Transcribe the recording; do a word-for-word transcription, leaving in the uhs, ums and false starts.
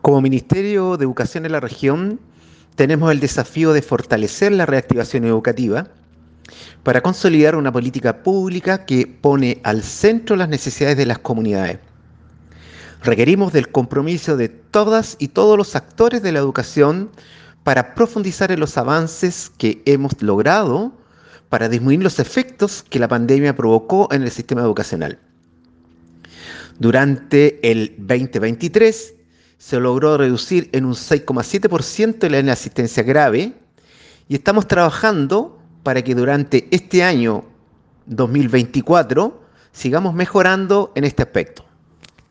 Como Ministerio de Educación en la región, tenemos el desafío de fortalecer la reactivación educativa para consolidar una política pública que pone al centro las necesidades de las comunidades. Requerimos del compromiso de todas y todos los actores de la educación para profundizar en los avances que hemos logrado para disminuir los efectos que la pandemia provocó en el sistema educacional. Durante el veinte veintitrés se logró reducir en un seis coma siete por ciento la inasistencia grave y estamos trabajando para que durante este año dos mil veinticuatro sigamos mejorando en este aspecto.